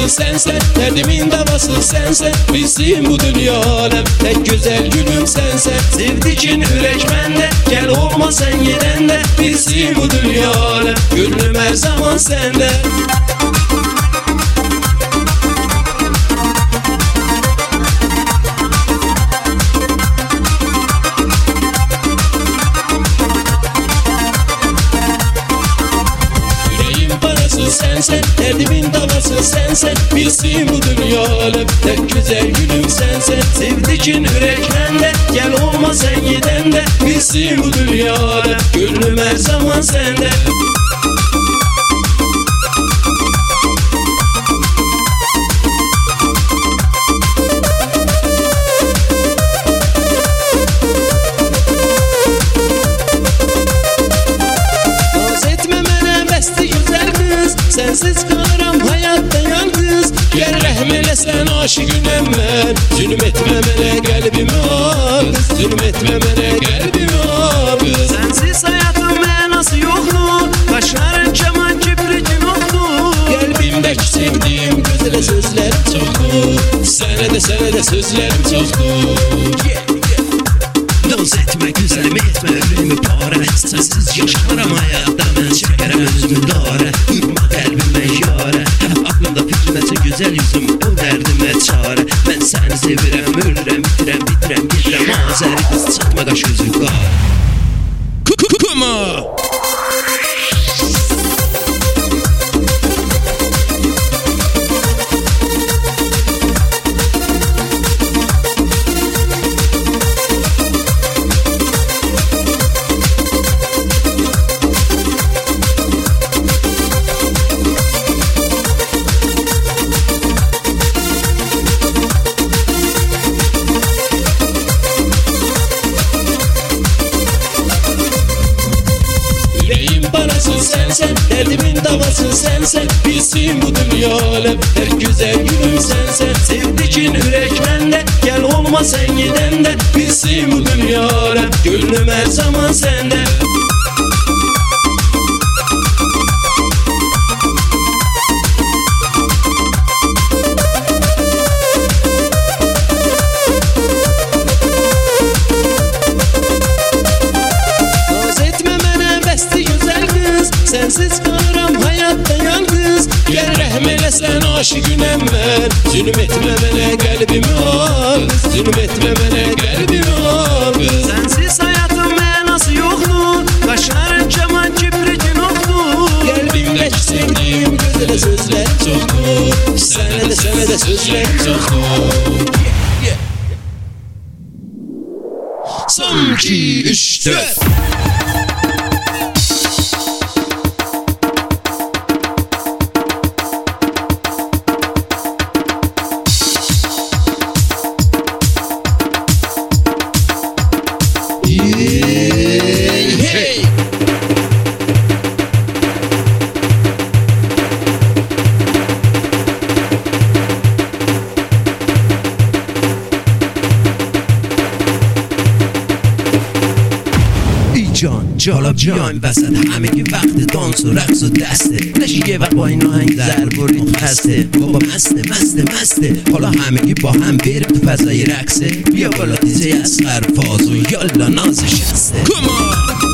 parası sensen, derdimin davası sensen. Bizim bu dünya alem, tek güzel gülüm sensen. Sevdiğin yürek bende, gel olma sen gidende. Bizim bu dünya alem, gönlüm her zaman sende. Sensen, derdimin davası sensen. Bilsin bu dünya alem, tek güzel gülüm sensen. Sevdiğin yürek bende, gel olma sen gidende. Bilsin bu dünya alem, gönlüm her zaman sende. Sensiz karam hayatta yalnız. Gel rahmele sen aşıkınım ben. Zulüm etme bana kalbimi al. Zulüm etme bana kalbimi al. Sensiz hayatım nasıl yoklu. Kaşların keman kibritin oklu. Kalbimdeki sevdiğim güzel sözlerim çoktu. Sana da sözlerim çoktu. Dans etme güzelim etme ömrümü pare. Sensiz yaşarım hayatta ben çekerim özümü dare. Durma kalbime yare. Hep aklımda fikrimdesin güzel yüzüm o derdime çare. Ben seni sevirem ölürem bitirem Azeri kız çatma kaş gözü kar. Kuma sensen, derdimin davası sensen. Bilsin bu dünya alem, her güzel gülüm sensen. Sevdiğin yürek bende, gel olma sen gidende. Bilsin bu dünya alem, gönlüm her zaman sende. Sensiz karam hayatta yalnız. Gel rahmele sen aşıkınım ben. Zulüm etme bana kalbimi al. Zulüm etme bana kalbimi al. Sensiz hayatım nasıl yoklu. Kaşların keman kibritin oklu. Kalbimdeki sevdiğim güzel sözlerim çoktu. Sana da sözlerim çoktu. Son 2, 3, 4. Hey! جالا بیایم وسط همگی وقت دانس و رقص و دسته. نشی یه وقت با این آهنگ ضربوری خسته. بابا مسته حالا همگی با هم بریم تو فضای رقصه. بیا بالا دیزه اصغر فاز و یالا ناز شسته.